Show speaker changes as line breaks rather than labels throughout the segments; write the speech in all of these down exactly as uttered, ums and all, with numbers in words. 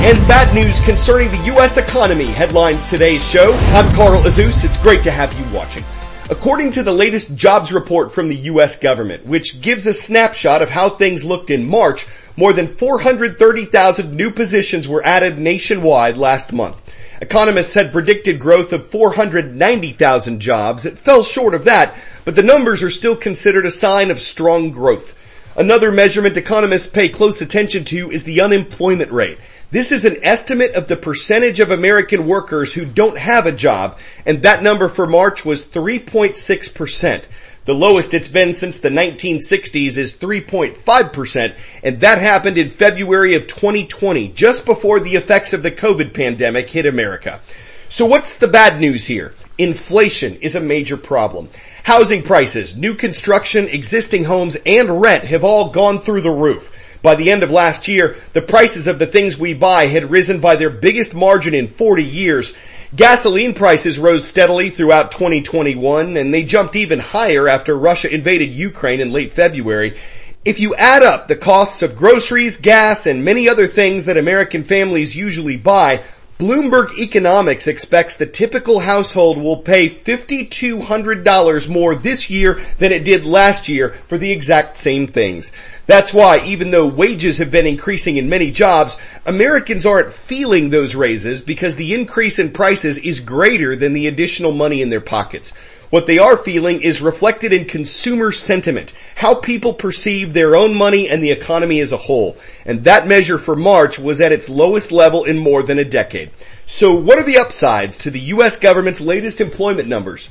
and bad news concerning the U S economy headlines today's show. I'm Carl Azus. It's great to have you watching. According to the latest jobs report from the U S government, which gives a snapshot of how things looked in March, more than four hundred thirty thousand new positions were added nationwide last month. Economists had predicted growth of four hundred ninety thousand jobs. It fell short of that, but the numbers are still considered a sign of strong growth. Another measurement economists pay close attention to is the unemployment rate. This is an estimate of the percentage of American workers who don't have a job, and that number for March was three point six percent. The lowest it's been since the nineteen sixties is three point five percent, and that happened in February of twenty twenty, just before the effects of the COVID pandemic hit America. So what's the bad news here? Inflation is a major problem. Housing prices, new construction, existing homes, and rent have all gone through the roof. By the end of last year, the prices of the things we buy had risen by their biggest margin in forty years. Gasoline prices rose steadily throughout twenty twenty-one, and they jumped even higher after Russia invaded Ukraine in late February. If you add up the costs of groceries, gas, and many other things that American families usually buy, Bloomberg Economics expects the typical household will pay five thousand two hundred dollars more this year than it did last year for the exact same things. That's why, even though wages have been increasing in many jobs, Americans aren't feeling those raises because the increase in prices is greater than the additional money in their pockets. What they are feeling is reflected in consumer sentiment, how people perceive their own money and the economy as a whole. And that measure for March was at its lowest level in more than a decade. So what are the upsides to the U S government's latest employment numbers?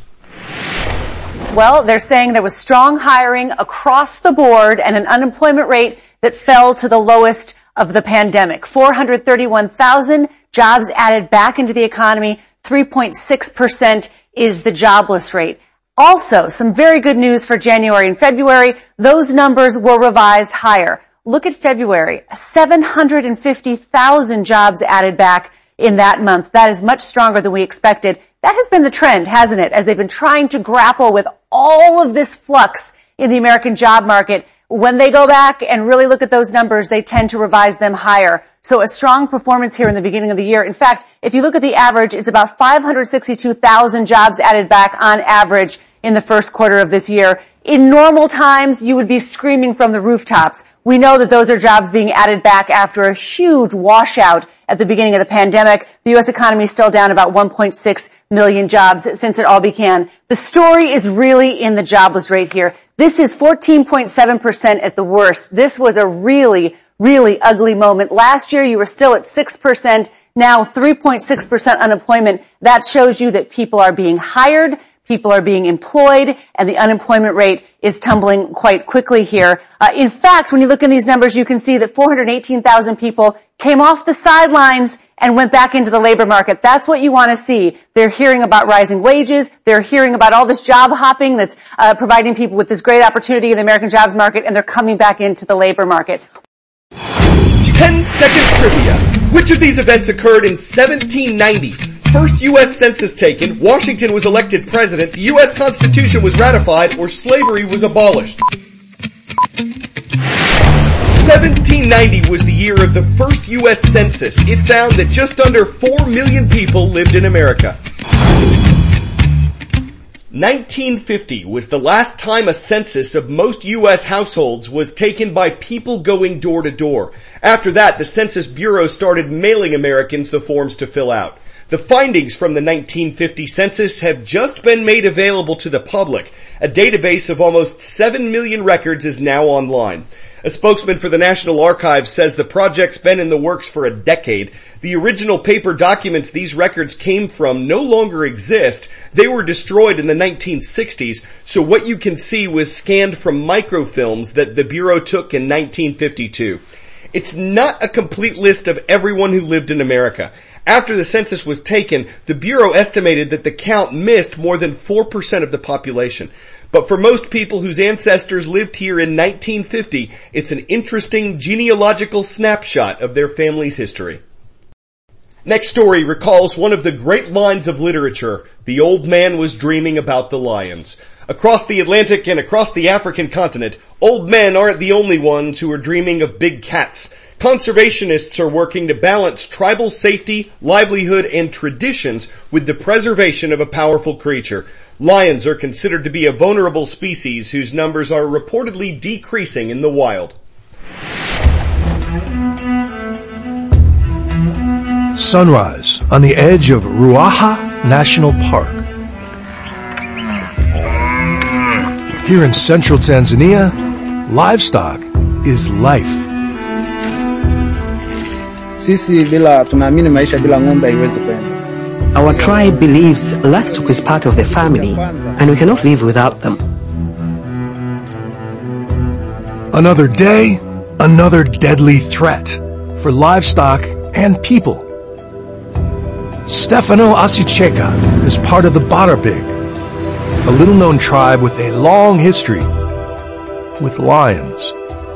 Well, they're saying there was strong hiring across the board and an unemployment rate that fell to the lowest of the pandemic. four hundred thirty-one thousand jobs added back into the economy, three point six percent is the jobless rate. Also, some very good news for January and February. Those numbers were revised higher. Look at February. seven hundred fifty thousand jobs added back in that month. That is much stronger than we expected. That has been the trend, hasn't it? As they've been trying to grapple with all of this flux in the American job market. When they go back and really look at those numbers, they tend to revise them higher. So a strong performance here in the beginning of the year. In fact, if you look at the average, it's about five hundred sixty-two thousand jobs added back on average in the first quarter of this year. In normal times, you would be screaming from the rooftops. We know that those are jobs being added back after a huge washout at the beginning of the pandemic. The U S economy is still down about one point six million jobs since it all began. The story is really in the jobless rate here. This is fourteen point seven percent at the worst. This was a really, really ugly moment. Last year, you were still at six percent. Now, three point six percent unemployment. That shows you that people are being hired, people are being employed, and the unemployment rate is tumbling quite quickly here. Uh, in fact, when you look in these numbers, you can see that four hundred eighteen thousand people came off the sidelines and went back into the labor market. That's what you want to see. They're hearing about rising wages. They're hearing about all this job hopping that's uh, providing people with this great opportunity in the American jobs market, and they're coming back into the labor market.
ten second trivia. Which of these events occurred in seventeen ninety? First U S Census taken, Washington was elected president, the U S Constitution was ratified, or slavery was abolished? seventeen ninety was the year of the first U S Census. It found that just under four million people lived in America. nineteen fifty was the last time a census of most U S households was taken by people going door to door. After that, the Census Bureau started mailing Americans the forms to fill out. The findings from the nineteen fifty census have just been made available to the public. A database of almost seven million records is now online. A spokesman for the National Archives says the project's been in the works for a decade. The original paper documents these records came from no longer exist. They were destroyed in the nineteen sixties, so what you can see was scanned from microfilms that the Bureau took in nineteen fifty-two. It's not a complete list of everyone who lived in America. After the census was taken, the Bureau estimated that the count missed more than four percent of the population. But for most people whose ancestors lived here in nineteen fifty, it's an interesting genealogical snapshot of their family's history. Next story recalls one of the great lines of literature, "The old man was dreaming about the lions." Across the Atlantic and across the African continent, old men aren't the only ones who are dreaming of big cats. Conservationists are working to balance tribal safety, livelihood, and traditions with the preservation of a powerful creature. Lions are considered to be a vulnerable species whose numbers are reportedly decreasing in the wild.
Sunrise on the edge of Ruaha National Park. Here in central Tanzania, livestock is life.
Sisi bila tunaamini maisha bila ng'ombe haiwezi kwenda.
Our tribe believes livestock is part of the family and we cannot live without them.
Another day, another deadly threat for livestock and people. Stefano Asicheka is part of the Barabig, a little-known tribe with a long history with lions.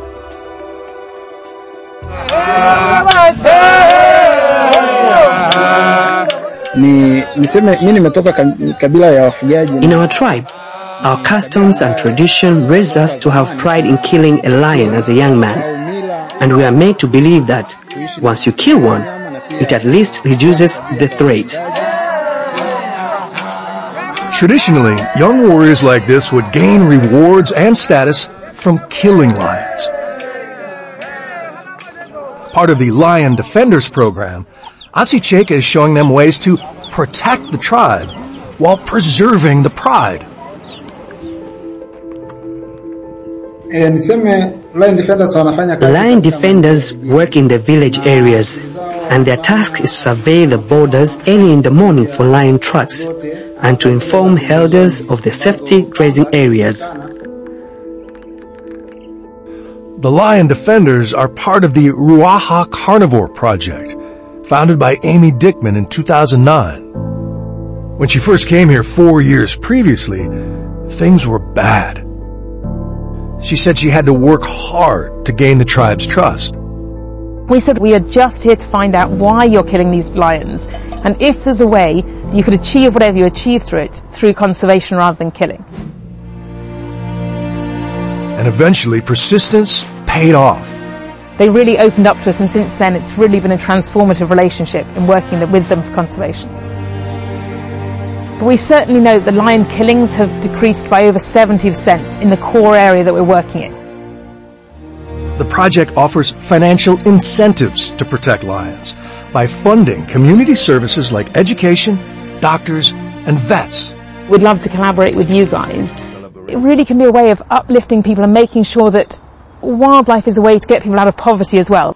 Ni niseme mimi nimetoka kabila ya wafugaji.
In our tribe, our customs and tradition raised us to have pride in killing a lion as a young man. And we are made to believe that once you kill one, it at least reduces the threat.
Traditionally, young warriors like this would gain rewards and status from killing lions. Part of the Lion Defenders program, Asicheka is showing them ways to protect the tribe while preserving the pride.
Lion defenders work in the village areas, and their task is to survey the borders early in the morning for lion tracks and to inform herders of the safety grazing areas.
The Lion Defenders are part of the Ruaha Carnivore Project, founded by Amy Dickman in two thousand nine. When she first came here four years previously, things were bad. She said she had to work hard to gain the tribe's trust.
We said we are just here to find out why you're killing these lions, and if there's a way you could achieve whatever you achieve through it, through conservation rather than killing.
And eventually persistence paid off.
They really opened up to us, and since then it's really been a transformative relationship in working with them for conservation. But we certainly know that the lion killings have decreased by over seventy percent in the core area that we're working in.
The project offers financial incentives to protect lions by funding community services like education, doctors, and vets.
We'd love to collaborate with you guys. It really can be a way of uplifting people and making sure that wildlife is a way to get people out of poverty as well.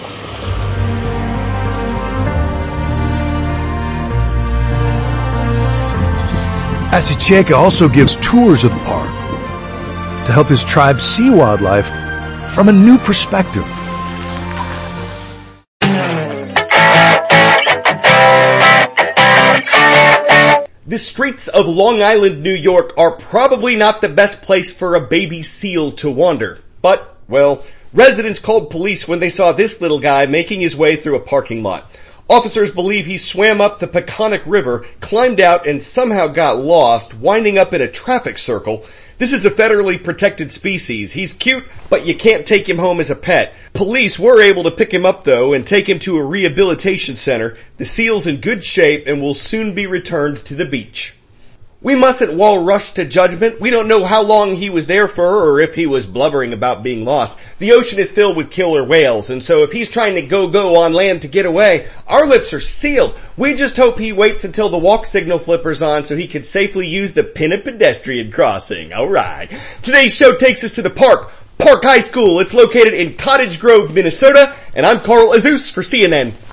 Asicheka also gives tours of the park to help his tribe see wildlife from a new perspective.
The streets of Long Island, New York are probably not the best place for a baby seal to wander. But, well, residents called police when they saw this little guy making his way through a parking lot. Officers believe he swam up the Peconic River, climbed out, and somehow got lost, winding up in a traffic circle. This is a federally protected species. He's cute, but you can't take him home as a pet. Police were able to pick him up, though, and take him to a rehabilitation center. The seal's in good shape and will soon be returned to the beach. We mustn't wall rush to judgment. We don't know how long he was there for or if he was blubbering about being lost. The ocean is filled with killer whales, and so if he's trying to go-go on land to get away, our lips are sealed. We just hope he waits until the walk signal flippers on so he can safely use the Pinna pedestrian crossing. Alright. Today's show takes us to the park, Park High School. It's located in Cottage Grove, Minnesota, and I'm Carl Azuz for C N N.